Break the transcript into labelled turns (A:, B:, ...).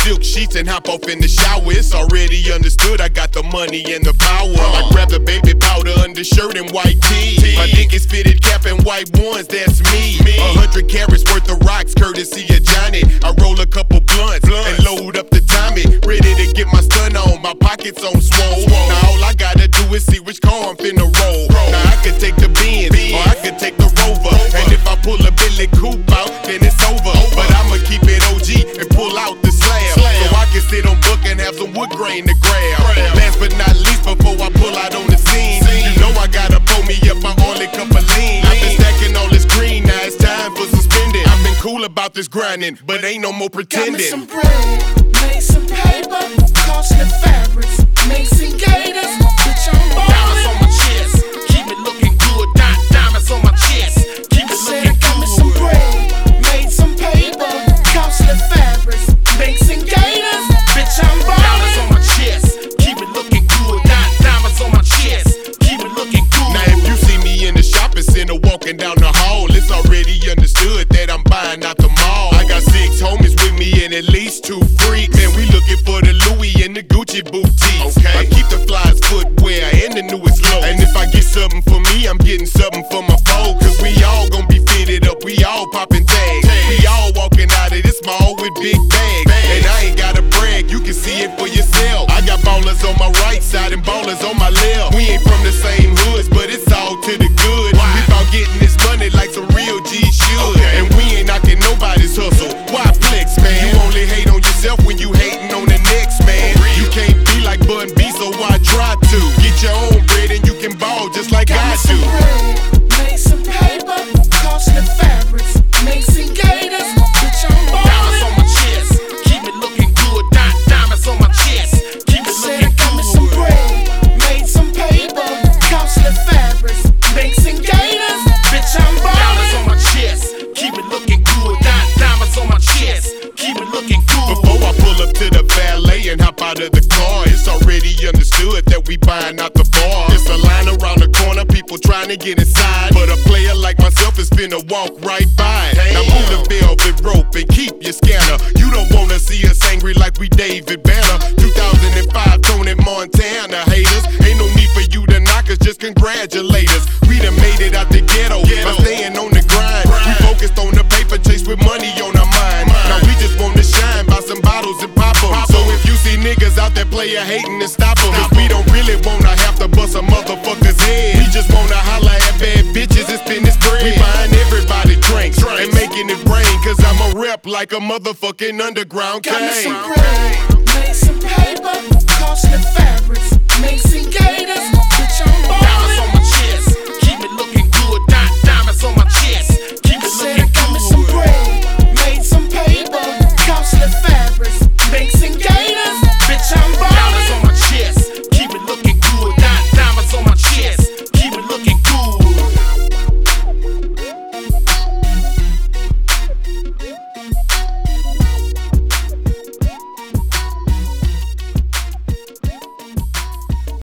A: silk sheets and hop off in the shower. It's already understood I got the money and the power. I grab the baby powder undershirt and white tee. My dick is fitted cap and white ones, that's me. 100 carats worth of rocks, courtesy of Johnny. I roll a couple blunts and load up the Tommy. Ready to get my stun on, my pockets on swole. Now all I gotta do is see which car I'm finna roll. Now I could take the Benz or I could take the Rover. And if I pull a Billy Coupe out, then it's over. But I'ma keep it OG and pull out the slab, so I can sit on book and have some wood grain to grab. Last but not least, before I pull out on the scene, you know I gotta pull me up my only cup of lean. I've been stacking all this green, now it's time for some spending. I've been cool about this grinding, but ain't no more pretending.
B: Got me some bread, made some paper, costly fabrics, Mason Gators, bitch I'm ballin'.
C: Diamonds on my chest, keep it looking good. Diamonds on my chest, keep it looking good.
B: Got me some bread, made some paper, costly fabrics, Mason Gators, bitch I'm ballin'.
C: Diamonds on my chest, keep it looking good. Diamonds on my chest, keep it looking good.
A: Now if you see me in the shopping center walking down the hall, it's already understood that I'm buying out the mall. I got 6 homies with me and at least 2 freaks, and we looking for the Louis and the Gucci boutiques. I keep the flyest footwear and the newest low. And if I get something for me, I'm getting something for my foe. Cause we all gon' be fitted up, we all popping tags. We all walking out of this mall with big bags. And I ain't gotta brag, you can see it for yourself. I got ballers on my right side and ballers on my left. We ain't from the same hoods, but it's all to the good. We about getting this money like some real G should. And we ain't knocking nobody's hustle. Why flex, man? You only hate on yourself when you hating on the next man. You can't be like Bun B, so why try to? Get your own bread and you can ball just like I do.
B: Got me some bread, made some paper, costly fabrics, Mason Gators, bitch I'm ballin'.
C: Diamonds on my chest, keep it looking good. Diamonds on my chest, keep it looking
B: Got me some
C: good.
B: bread, made some paper, costly fabrics, Mason Gators, bitch I'm ballin'.
C: Diamonds on my chest, keep it looking good. Diamonds on my chest, keep it looking good.
A: Before I pull up to the valet and hop out of the car, it's already understood that we buying out the bar. It's a line around the corner, people trying to get inside, but a player like myself is finna walk right by. Now move the velvet rope and keep your scanner. You don't wanna see us angry like we David Banner. 2005 Tony Montana haters. Ain't no need for you to knock us, just congratulate us. We done made it out the ghetto by staying on the grind. We focused on the paper chase with money on our mind. Now we just wanna shine by some bottles and pop 'em. So if you see niggas out there player hating, then stop 'em. Cause we don't really wanna have to bust a motherfucker's head. We just wanna holla at bad bitches and spin this bread. We buying everybody drinks and making it rain. Cause I'm a rep like a motherfucking underground
B: Got me
A: king.
B: some bread, made some paper, costly fabrics, Mason Gators,